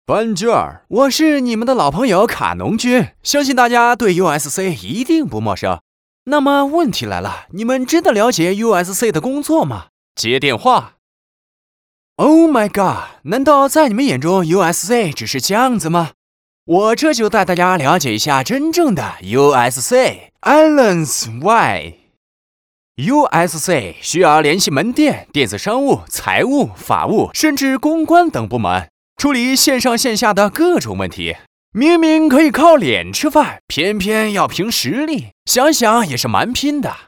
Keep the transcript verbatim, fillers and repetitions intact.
班吉尔，我是你们的老朋友卡农君，相信大家对 U S C 一定不陌生。那么问题来了，你们真的了解 U S C 的工作吗？接电话。Oh my god！ 难道在你们眼中 U S C 只是这样子吗？我这就带大家了解一下真正的 U S C。Islands Why？U S C 需要联系门店、电子商务、财务、法务，甚至公关等部门，处理线上线下的各种问题。明明可以靠脸吃饭，偏偏要凭实力，想想也是蛮拼的。